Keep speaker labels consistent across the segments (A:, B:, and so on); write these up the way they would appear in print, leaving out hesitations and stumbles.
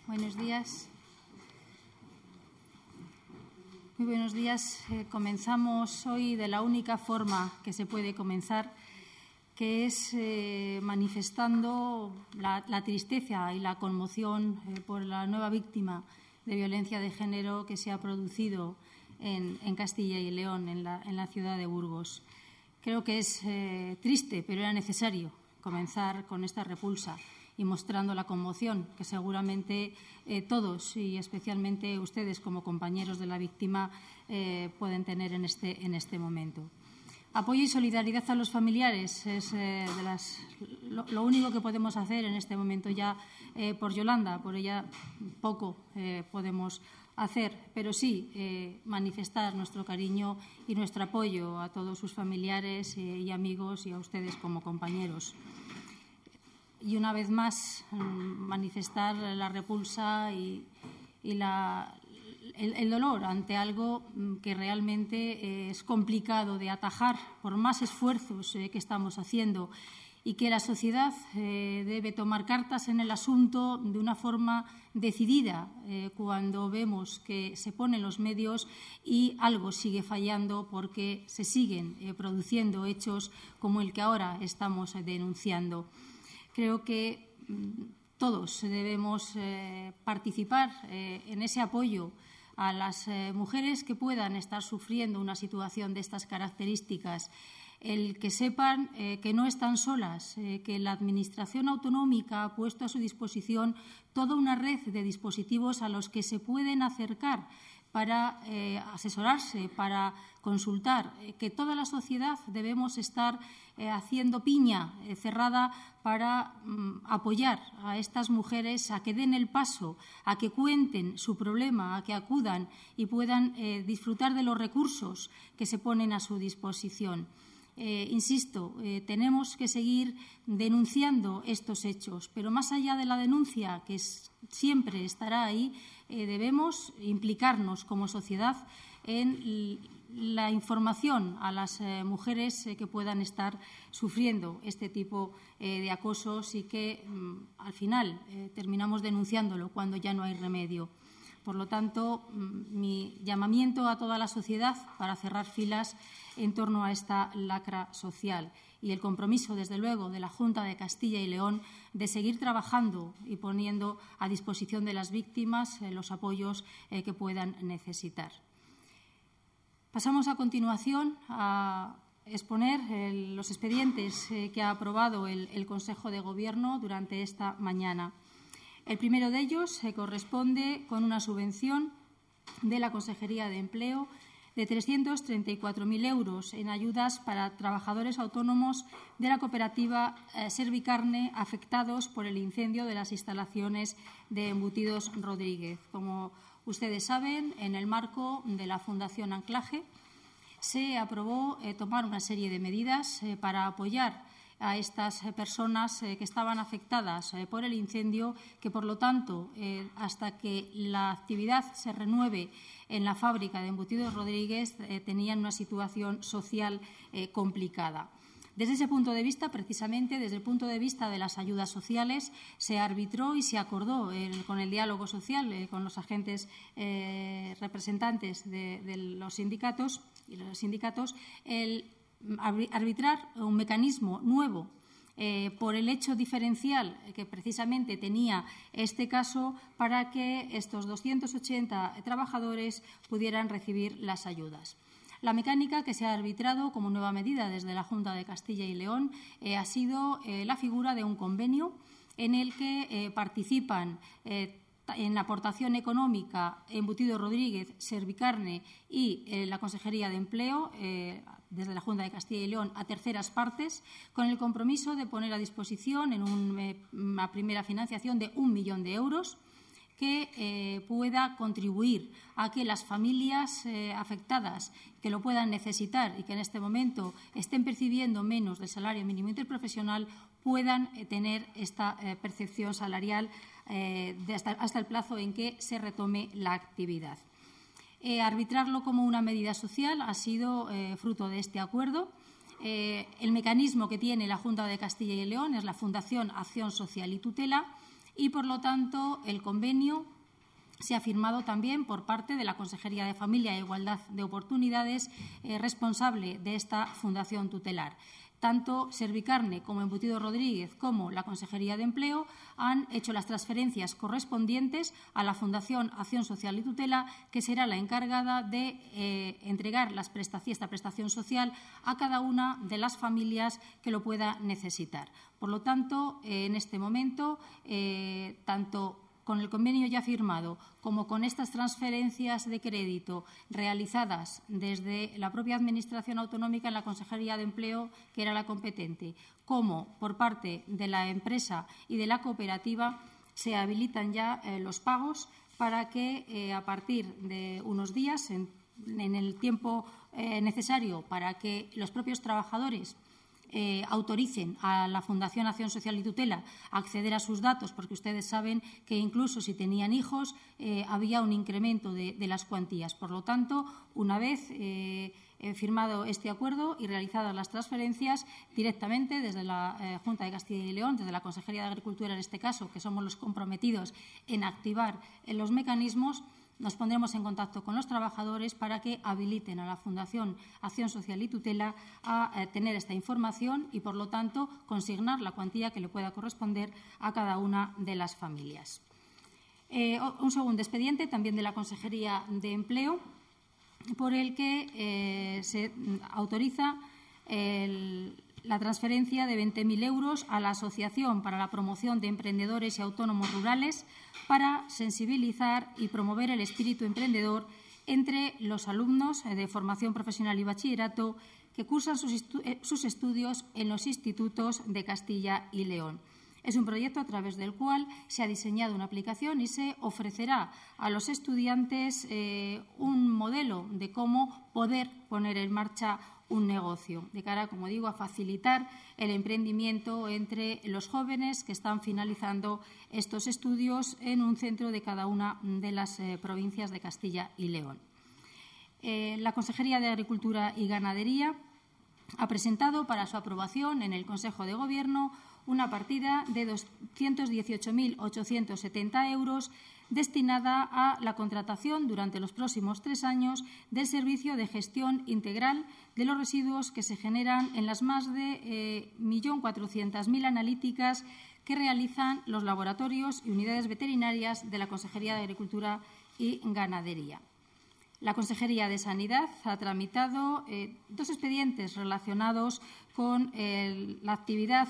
A: Buenos días. Muy buenos días. Comenzamos hoy de la única forma que se puede comenzar, que es manifestando la tristeza y la conmoción por la nueva víctima de violencia de género que se ha producido en Castilla y León, en la ciudad de Burgos. Creo que es triste, pero era necesario comenzar con esta repulsa y mostrando la conmoción que seguramente todos y especialmente ustedes como compañeros de la víctima pueden tener en este momento. Apoyo y solidaridad a los familiares es lo único que podemos hacer en este momento ya por Yolanda. Por ella poco podemos hacer, pero sí manifestar nuestro cariño y nuestro apoyo a todos sus familiares y amigos y a ustedes como compañeros. Y una vez más manifestar la repulsa y el dolor ante algo que realmente es complicado de atajar por más esfuerzos que estamos haciendo y que la sociedad debe tomar cartas en el asunto de una forma decidida cuando vemos que se ponen los medios y algo sigue fallando porque se siguen produciendo hechos como el que ahora estamos denunciando. Creo que todos debemos participar en ese apoyo a las mujeres que puedan estar sufriendo una situación de estas características. El que sepan que no están solas, que la Administración autonómica ha puesto a su disposición toda una red de dispositivos a los que se pueden acercar para asesorarse, para consultar, que toda la sociedad debemos estar haciendo piña cerrada para apoyar a estas mujeres a que den el paso, a que cuenten su problema, a que acudan y puedan disfrutar de los recursos que se ponen a su disposición. Insisto, tenemos que seguir denunciando estos hechos, pero más allá de la denuncia, que siempre estará ahí, debemos implicarnos como sociedad en la información a las mujeres que puedan estar sufriendo este tipo de acosos y que al final terminamos denunciándolo cuando ya no hay remedio. Por lo tanto, mi llamamiento a toda la sociedad para cerrar filas en torno a esta lacra social y el compromiso, desde luego, de la Junta de Castilla y León de seguir trabajando y poniendo a disposición de las víctimas los apoyos que puedan necesitar. Pasamos a continuación a exponer los expedientes que ha aprobado el Consejo de Gobierno durante esta mañana. El primero de ellos se corresponde con una subvención de la Consejería de Empleo de 334.000 euros en ayudas para trabajadores autónomos de la cooperativa Servicarne afectados por el incendio de las instalaciones de Embutidos Rodríguez. Como ustedes saben, en el marco de la Fundación Anclaje se aprobó tomar una serie de medidas para apoyar a estas personas que estaban afectadas por el incendio, que, por lo tanto, hasta que la actividad se renueve en la fábrica de Embutidos Rodríguez, tenían una situación social complicada. Desde ese punto de vista, precisamente desde el punto de vista de las ayudas sociales, se arbitró y se acordó con el diálogo social, con los agentes representantes de los sindicatos y los sindicatos, el arbitrar un mecanismo nuevo por el hecho diferencial que precisamente tenía este caso para que estos 280 trabajadores pudieran recibir las ayudas. La mecánica que se ha arbitrado como nueva medida desde la Junta de Castilla y León ha sido la figura de un convenio en el que participan en la aportación económica Embutidos Rodríguez, Servicarne y la Consejería de Empleo, desde la Junta de Castilla y León, a terceras partes, con el compromiso de poner a disposición en una primera financiación de 1 millón de euros que pueda contribuir a que las familias afectadas que lo puedan necesitar y que en este momento estén percibiendo menos del salario mínimo interprofesional puedan tener esta percepción salarial hasta el plazo en que se retome la actividad. Arbitrarlo como una medida social ha sido fruto de este acuerdo. El mecanismo que tiene la Junta de Castilla y León es la Fundación Acción Social y Tutela y, por lo tanto, el convenio se ha firmado también por parte de la Consejería de Familia e Igualdad de Oportunidades, responsable de esta fundación tutelar. Tanto Servicarne como Embutido Rodríguez como la Consejería de Empleo han hecho las transferencias correspondientes a la Fundación Acción Social y Tutela, que será la encargada de entregar esta prestación social a cada una de las familias que lo pueda necesitar. Por lo tanto, en este momento, tanto con el convenio ya firmado como con estas transferencias de crédito realizadas desde la propia Administración autonómica en la Consejería de Empleo, que era la competente, como por parte de la empresa y de la cooperativa, se habilitan ya los pagos para que a partir de unos días, en el tiempo necesario para que los propios trabajadores autoricen a la Fundación Acción Social y Tutela a acceder a sus datos, porque ustedes saben que incluso si tenían hijos había un incremento de las cuantías. Por lo tanto, una vez firmado este acuerdo y realizadas las transferencias, directamente desde la Junta de Castilla y León, desde la Consejería de Agricultura en este caso, que somos los comprometidos en activar los mecanismos, nos pondremos en contacto con los trabajadores para que habiliten a la Fundación Acción Social y Tutela a tener esta información y, por lo tanto, consignar la cuantía que le pueda corresponder a cada una de las familias. Un segundo expediente, también de la Consejería de Empleo, por el que se autoriza la transferencia de 20.000 euros a la Asociación para la Promoción de Emprendedores y Autónomos Rurales para sensibilizar y promover el espíritu emprendedor entre los alumnos de formación profesional y bachillerato que cursan sus estudios en los institutos de Castilla y León. Es un proyecto a través del cual se ha diseñado una aplicación y se ofrecerá a los estudiantes un modelo de cómo poder poner en marcha un negocio, de cara, como digo, a facilitar el emprendimiento entre los jóvenes que están finalizando estos estudios en un centro de cada una de las provincias de Castilla y León. La Consejería de Agricultura y Ganadería ha presentado para su aprobación en el Consejo de Gobierno una partida de 218.870 euros destinada a la contratación durante los próximos 3 años del servicio de gestión integral de los residuos que se generan en las más de 1.400.000 analíticas que realizan los laboratorios y unidades veterinarias de la Consejería de Agricultura y Ganadería. La Consejería de Sanidad ha tramitado 2 expedientes relacionados con la actividad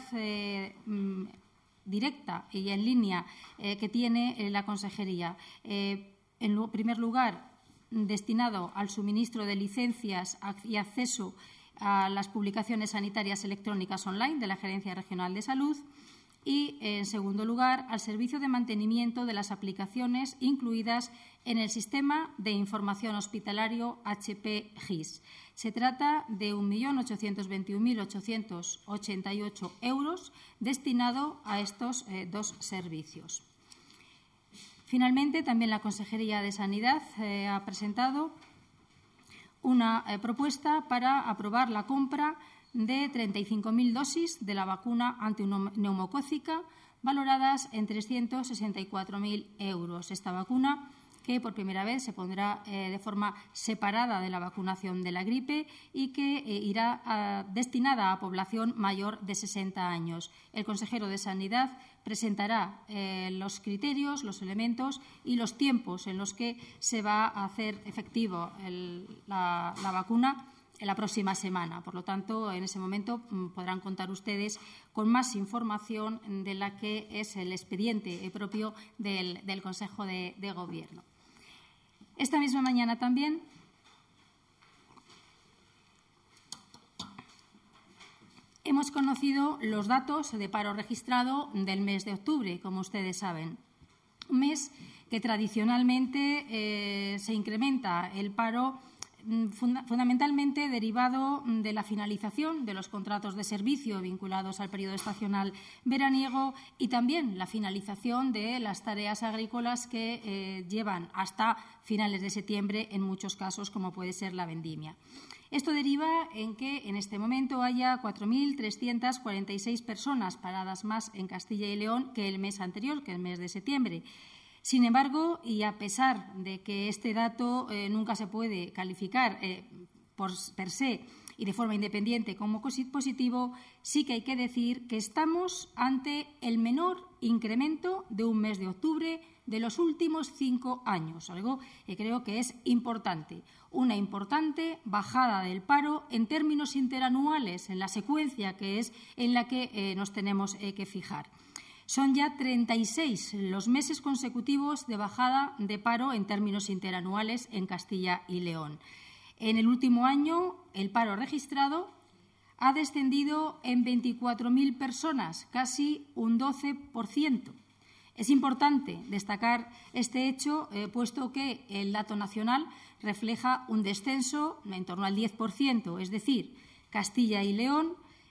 A: directa y en línea que tiene la Consejería. En primer lugar, destinado al suministro de licencias y acceso a las publicaciones sanitarias electrónicas online de la Gerencia Regional de Salud y, en segundo lugar, al servicio de mantenimiento de las aplicaciones incluidas en el Sistema de Información Hospitalario HP-GIS. Se trata de 1.821.888 euros destinado a estos 2 servicios. Finalmente, también la Consejería de Sanidad ha presentado una propuesta para aprobar la compra de 35.000 dosis de la vacuna antineumocócica valoradas en 364.000 euros. Esta vacuna que por primera vez se pondrá de forma separada de la vacunación de la gripe y que irá destinada a población mayor de 60 años. El consejero de Sanidad presentará los criterios, los elementos y los tiempos en los que se va a hacer efectivo la vacuna en la próxima semana. Por lo tanto, en ese momento podrán contar ustedes con más información de la que es el expediente propio del Consejo de Gobierno. Esta misma mañana también hemos conocido los datos de paro registrado del mes de octubre, como ustedes saben. Un mes que tradicionalmente se incrementa el paro fundamentalmente derivado de la finalización de los contratos de servicio vinculados al periodo estacional veraniego y también la finalización de las tareas agrícolas que llevan hasta finales de septiembre en muchos casos, como puede ser la vendimia. Esto deriva en que en este momento haya 4.346 personas paradas más en Castilla y León que el mes anterior, que el mes de septiembre. Sin embargo, y a pesar de que este dato nunca se puede calificar per se y de forma independiente como positivo, sí que hay que decir que estamos ante el menor incremento de un mes de octubre de los últimos 5 años, algo que creo que es importante. Una importante bajada del paro en términos interanuales, en la secuencia que es en la que nos tenemos que fijar. Son ya 36 los meses consecutivos de bajada de paro en términos interanuales en Castilla y León. En el último año, el paro registrado ha descendido en 24.000 personas, casi un 12%. Es importante destacar este hecho, puesto que el dato nacional refleja un descenso en torno al 10%, es decir, Castilla y León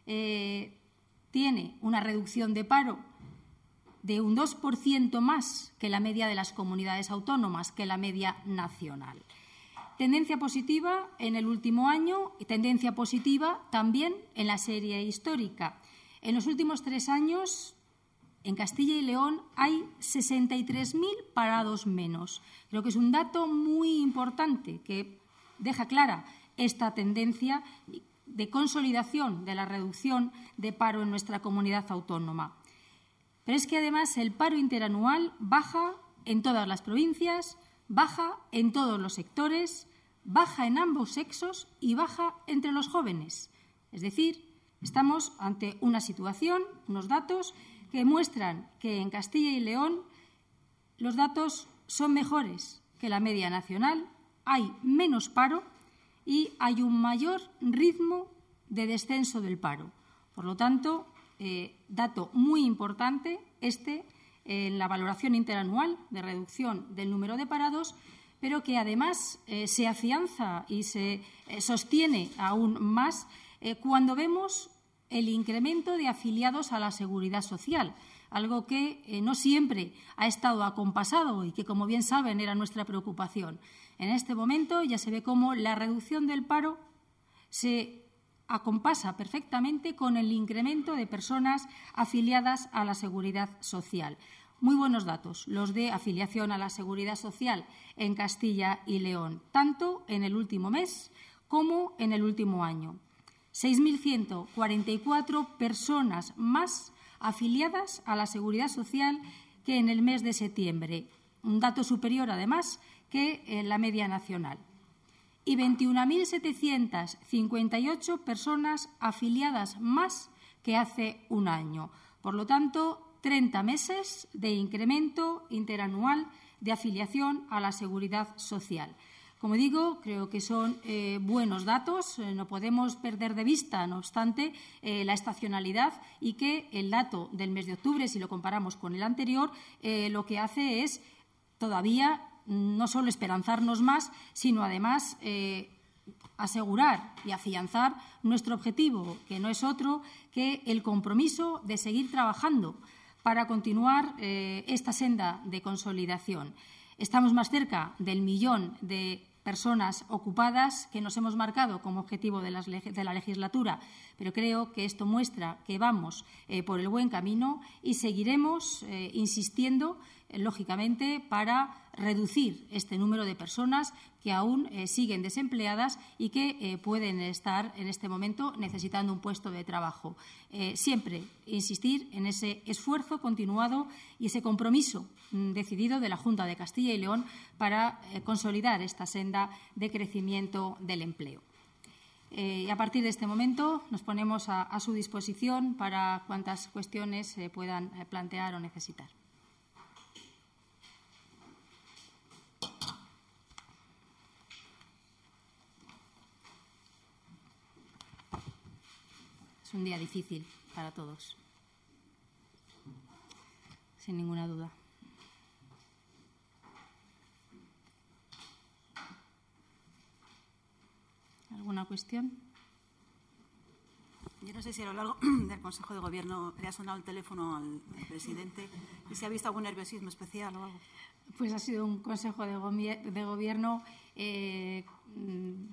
A: tiene una reducción de paro de un 2% más que la media de las comunidades autónomas, que la media nacional. Tendencia positiva en el último año y tendencia positiva también en la serie histórica. En los últimos 3 años, en Castilla y León hay 63.000 parados menos. Creo que es un dato muy importante que deja clara esta tendencia de consolidación de la reducción de paro en nuestra comunidad autónoma. Pero es que además el paro interanual baja en todas las provincias, baja en todos los sectores, baja en ambos sexos y baja entre los jóvenes. Es decir, estamos ante una situación, unos datos que muestran que en Castilla y León los datos son mejores que la media nacional, hay menos paro y hay un mayor ritmo de descenso del paro. Por lo tanto, dato muy importante en la valoración interanual de reducción del número de parados, pero que además se afianza y se sostiene aún más cuando vemos el incremento de afiliados a la Seguridad Social, algo que no siempre ha estado acompasado y que, como bien saben, era nuestra preocupación. En este momento ya se ve cómo la reducción del paro se acompasa perfectamente con el incremento de personas afiliadas a la Seguridad Social. Muy buenos datos los de afiliación a la Seguridad Social en Castilla y León, tanto en el último mes como en el último año. 6.144 personas más afiliadas a la Seguridad Social que en el mes de septiembre, un dato superior además que en la media nacional. Y 21.758 personas afiliadas más que hace un año. Por lo tanto, 30 meses de incremento interanual de afiliación a la Seguridad Social. Como digo, creo que son buenos datos, no podemos perder de vista, no obstante, la estacionalidad y que el dato del mes de octubre, si lo comparamos con el anterior, lo que hace es todavía no solo esperanzarnos más, sino además asegurar y afianzar nuestro objetivo, que no es otro que el compromiso de seguir trabajando para continuar esta senda de consolidación. Estamos más cerca del 1.000.000 de personas ocupadas que nos hemos marcado como objetivo de la legislatura, pero creo que esto muestra que vamos por el buen camino y seguiremos insistiendo, lógicamente, para reducir este número de personas que aún siguen desempleadas y que pueden estar en este momento necesitando un puesto de trabajo. Siempre insistir en ese esfuerzo continuado y ese compromiso decidido de la Junta de Castilla y León para consolidar esta senda de crecimiento del empleo. Y a partir de este momento nos ponemos a su disposición para cuantas cuestiones se puedan plantear o necesitar. Es un día difícil para todos, sin ninguna duda. ¿Alguna cuestión?
B: Yo no sé si a lo largo del Consejo de Gobierno le ha sonado el teléfono al presidente y si ha visto algún nerviosismo especial o algo.
A: Pues ha sido un Consejo de Gobierno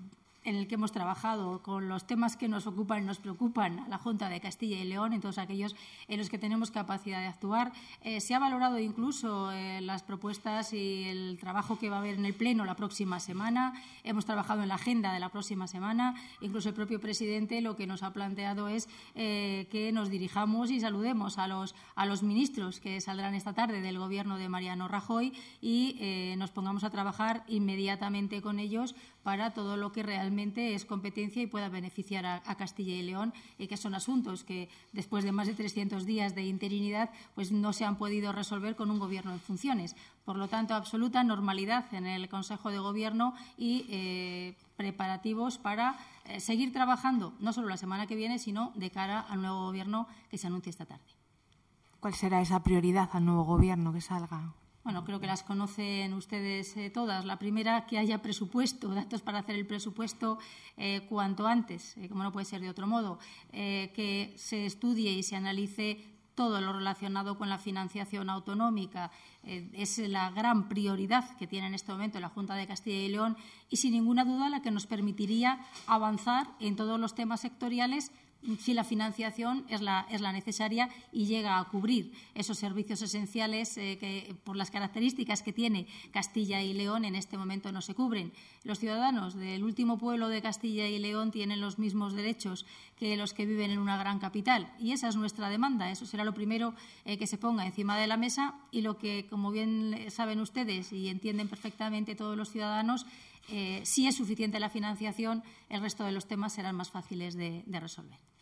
A: en el que hemos trabajado, con los temas que nos ocupan y nos preocupan a la Junta de Castilla y León, en todos aquellos en los que tenemos capacidad de actuar. Se ha valorado incluso las propuestas y el trabajo que va a haber en el Pleno la próxima semana. Hemos trabajado en la agenda de la próxima semana. Incluso el propio presidente lo que nos ha planteado es que nos dirijamos y saludemos a los ministros que saldrán esta tarde del Gobierno de Mariano Rajoy y nos pongamos a trabajar inmediatamente con ellos para todo lo que realmente es competencia y pueda beneficiar a Castilla y León, y que son asuntos que después de más de 300 días de interinidad pues no se han podido resolver con un Gobierno en funciones. Por lo tanto, absoluta normalidad en el Consejo de Gobierno y preparativos para seguir trabajando, no solo la semana que viene, sino de cara al nuevo Gobierno que se anuncia esta tarde.
C: ¿Cuál será esa prioridad al nuevo Gobierno que salga?
A: Bueno, creo que las conocen ustedes todas. La primera, que haya presupuesto, datos para hacer el presupuesto cuanto antes, como no puede ser de otro modo, que se estudie y se analice todo lo relacionado con la financiación autonómica. Es la gran prioridad que tiene en este momento la Junta de Castilla y León y, sin ninguna duda, la que nos permitiría avanzar en todos los temas sectoriales si la financiación es la necesaria y llega a cubrir esos servicios esenciales que, por las características que tiene Castilla y León, en este momento no se cubren. Los ciudadanos del último pueblo de Castilla y León tienen los mismos derechos que los que viven en una gran capital, y esa es nuestra demanda. Eso será lo primero que se ponga encima de la mesa, y lo que, como bien saben ustedes y entienden perfectamente todos los ciudadanos, si es suficiente la financiación, el resto de los temas serán más fáciles de resolver.